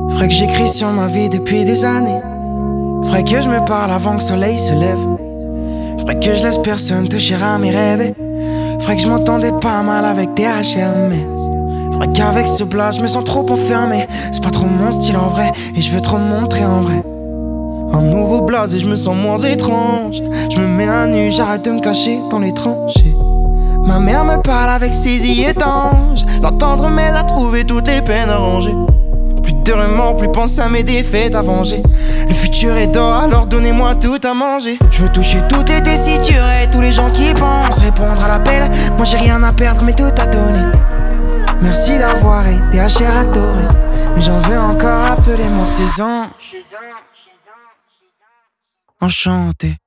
Faudrait que j'écris sur ma vie depuis des années. Faudrait que je me parle avant que le soleil se lève. Faudrait que je laisse personne toucher à mes rêves. Faudrait que je m'entendais pas mal avec THM. Faudrait qu'avec ce plat je me sens trop enfermé. C'est pas trop mon style en vrai, et je veux trop me montrer en vrai. Un nouveau blaze et je me sens moins étrange. Je me mets à nu, j'arrête de me cacher dans les tranchées. Ma mère me parle avec ses yeux étanches. L'entendre m'aide à trouver toutes les peines arrangées. Plus de remords, plus penser à mes défaites à venger. Le futur est d'or, alors donnez-moi tout à manger. Je veux toucher toutes les tessitures et tous les gens qui pensent répondre à l'appel. Moi j'ai rien à perdre mais tout à donner. Merci d'avoir été à chair adorée. Mais j'en veux encore, appelez-moi ces anges. Enchanté.